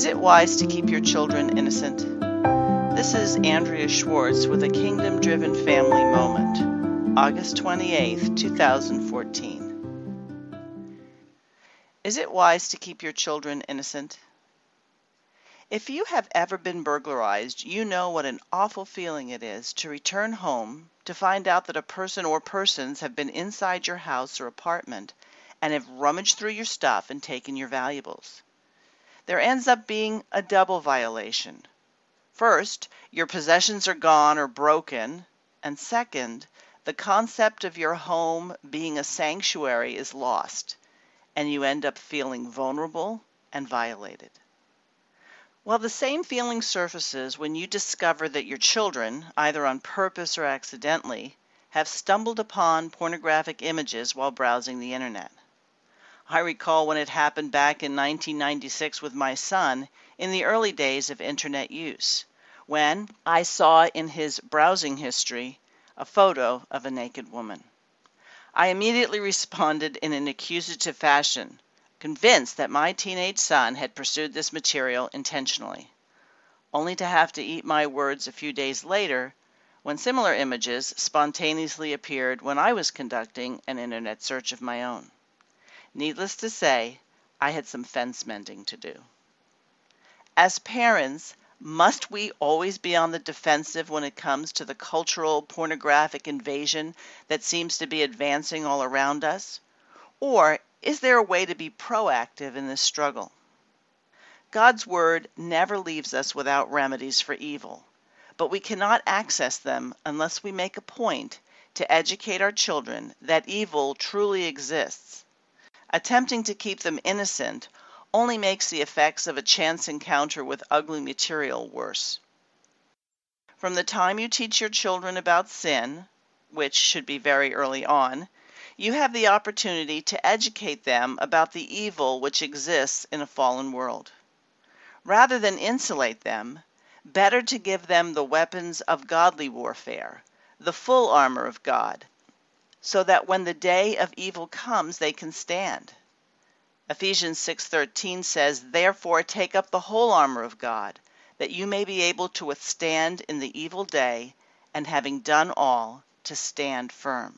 Is it wise to keep your children innocent? This is Andrea Schwartz with a Kingdom-Driven Family Moment, August 28, 2014. Is it wise to keep your children innocent? If you have ever been burglarized, you know what an awful feeling it is to return home to find out that a person or persons have been inside your house or apartment and have rummaged through your stuff and taken your valuables. There ends up being a double violation. First, your possessions are gone or broken, and second, the concept of your home being a sanctuary is lost, and you end up feeling vulnerable and violated. Well, the same feeling surfaces when you discover that your children, either on purpose or accidentally, have stumbled upon pornographic images while browsing the internet. I recall when it happened back in 1996 with my son in the early days of internet use, when I saw in his browsing history a photo of a naked woman. I immediately responded in an accusative fashion, convinced that my teenage son had pursued this material intentionally, only to have to eat my words a few days later when similar images spontaneously appeared when I was conducting an internet search of my own. Needless to say, I had some fence mending to do. As parents, must we always be on the defensive when it comes to the cultural pornographic invasion that seems to be advancing all around us? Or is there a way to be proactive in this struggle? God's Word never leaves us without remedies for evil, but we cannot access them unless we make a point to educate our children that evil truly exists. Attempting to keep them innocent only makes the effects of a chance encounter with ugly material worse. From the time you teach your children about sin, which should be very early on, you have the opportunity to educate them about the evil which exists in a fallen world. Rather than insulate them, better to give them the weapons of godly warfare, the full armor of God, so that when the day of evil comes, they can stand. Ephesians 6:13 says, "Therefore take up the whole armor of God, that you may be able to withstand in the evil day, and having done all, to stand firm."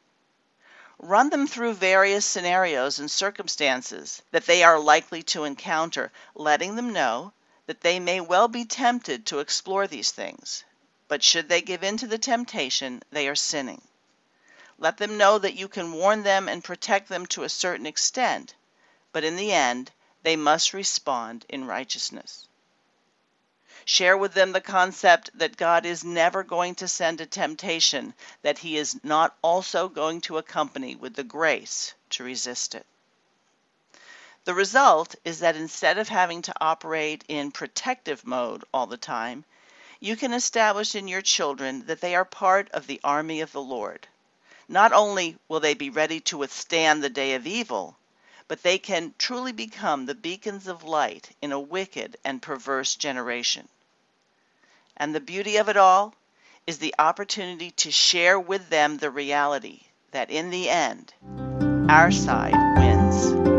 Run them through various scenarios and circumstances that they are likely to encounter, letting them know that they may well be tempted to explore these things, but should they give in to the temptation, they are sinning. Let them know that you can warn them and protect them to a certain extent, but in the end, they must respond in righteousness. Share with them the concept that God is never going to send a temptation that He is not also going to accompany with the grace to resist it. The result is that instead of having to operate in protective mode all the time, you can establish in your children that they are part of the army of the Lord. Not only will they be ready to withstand the day of evil, but they can truly become the beacons of light in a wicked and perverse generation. And the beauty of it all is the opportunity to share with them the reality that in the end, our side wins.